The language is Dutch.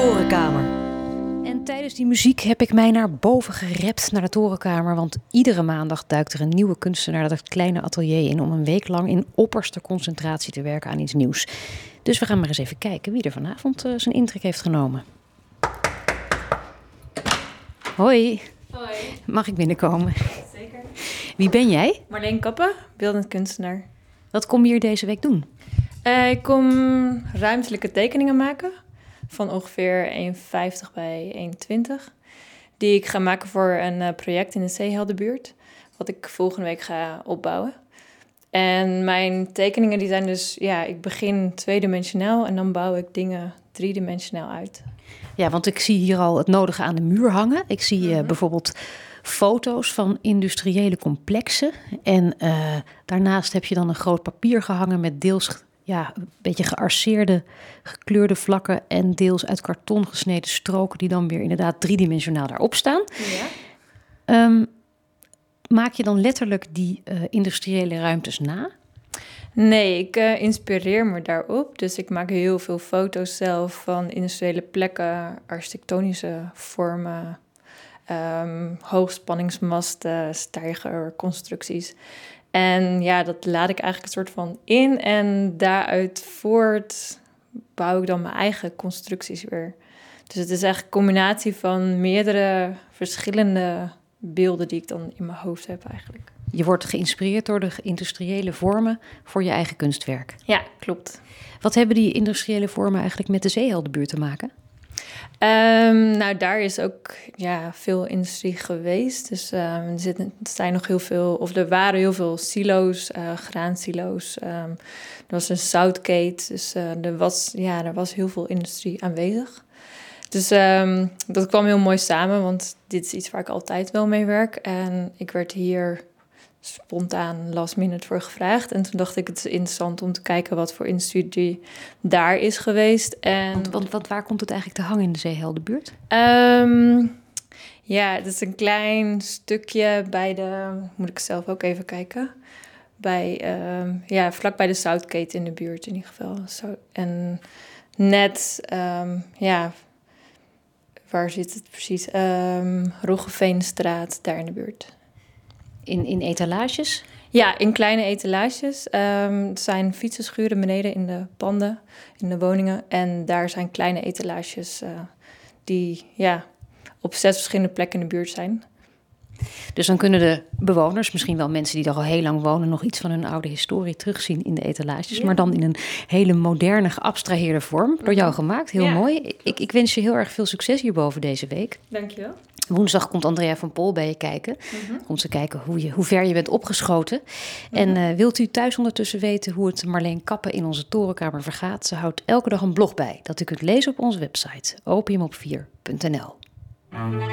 Torenkamer. En tijdens die muziek heb ik mij naar boven gerept naar de Torenkamer. Want iedere maandag duikt er een nieuwe kunstenaar dat kleine atelier in om een week lang in opperste concentratie te werken aan iets nieuws. Dus we gaan maar eens even kijken wie er vanavond zijn intrek heeft genomen. Hoi. Hoi. Mag ik binnenkomen? Zeker. Wie ben jij? Marleen Kappen, beeldend kunstenaar. Wat kom je hier deze week doen? Ik kom ruimtelijke tekeningen maken van ongeveer 1,50 bij 1,20. Die ik ga maken voor een project in de Zeeheldenbuurt, wat ik volgende week ga opbouwen. En mijn tekeningen die zijn dus, ik begin tweedimensionaal en dan bouw ik dingen driedimensionaal uit. Ja, want ik zie hier al het nodige aan de muur hangen. Ik zie bijvoorbeeld foto's van industriële complexen. En daarnaast heb je dan een groot papier gehangen met deels een beetje gearceerde, gekleurde vlakken en deels uit karton gesneden stroken die dan weer inderdaad driedimensionaal daarop staan. Ja. Maak je dan letterlijk die industriële ruimtes na? Nee, ik inspireer me daarop. Dus ik maak heel veel foto's zelf van industriële plekken, architectonische vormen, hoogspanningsmasten, steigerconstructies. En ja, dat laat ik eigenlijk een soort van in en daaruit voort bouw ik dan mijn eigen constructies weer. Dus het is eigenlijk een combinatie van meerdere verschillende beelden die ik dan in mijn hoofd heb eigenlijk. Je wordt geïnspireerd door de industriële vormen voor je eigen kunstwerk. Ja, klopt. Wat hebben die industriële vormen eigenlijk met de Zeeheldenbuurt te maken? Nou, daar is ook veel industrie geweest. Dus er zijn nog heel veel, of er waren heel veel silo's, graansilo's. Er was een zoutkate, dus er was heel veel industrie aanwezig. Dus dat kwam heel mooi samen, want dit is iets waar ik altijd wel mee werk. En ik werd hier spontaan last minute voor gevraagd. En toen dacht ik, het is interessant om te kijken wat voor industrie daar is geweest. Want waar komt het eigenlijk te hangen in de Zeeheldenbuurt? Het is een klein stukje bij de... Moet ik zelf ook even kijken. Vlak bij de Zoutkate in de buurt in ieder geval. En net, waar zit het precies? Roggeveenstraat, daar in de buurt. In etalages? Ja, in kleine etalages. Er zijn fietsenschuren beneden in de panden, in de woningen. En daar zijn kleine etalages die op 6 verschillende plekken in de buurt zijn. Dus dan kunnen de bewoners, misschien wel mensen die er al heel lang wonen, nog iets van hun oude historie terugzien in de etalages. Ja. Maar dan in een hele moderne, geabstraheerde vorm. Door jou gemaakt. Heel mooi. Ik wens je heel erg veel succes hierboven deze week. Dankjewel. Woensdag komt Andrea van Pol bij je kijken. Om te kijken hoe ver je bent opgeschoten. En wilt u thuis ondertussen weten hoe het Marleen Kappen in onze Torenkamer vergaat? Ze houdt elke dag een blog bij dat u kunt lezen op onze website opiumop4.nl.